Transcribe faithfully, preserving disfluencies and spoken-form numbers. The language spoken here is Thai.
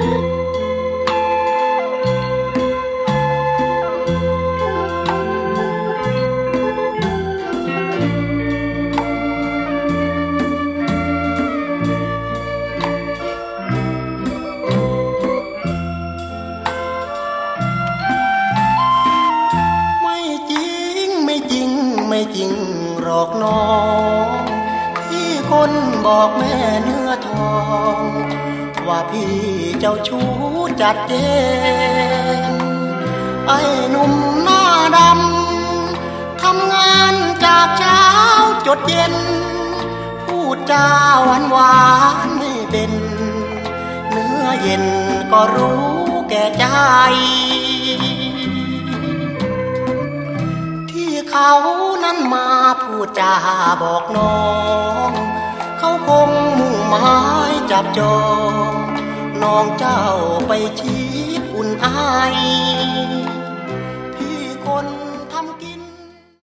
ไม่จริงหรอกน้องที่คนบอกแม่เนื้อทองว่าพี่เจ้าชู้จัดเจนไอ้หนุ่มหน้าดำทำงานจากเช้าจดเย็นพูดจาหวานหวานไม่เป็นเนื้อเย็นก็รู้แก่ใจเขานั้นมาพูดจาบอกน้องเขาคงมุ่งหมายจับจองน้องเจ้าไปชีดอุ่นอาย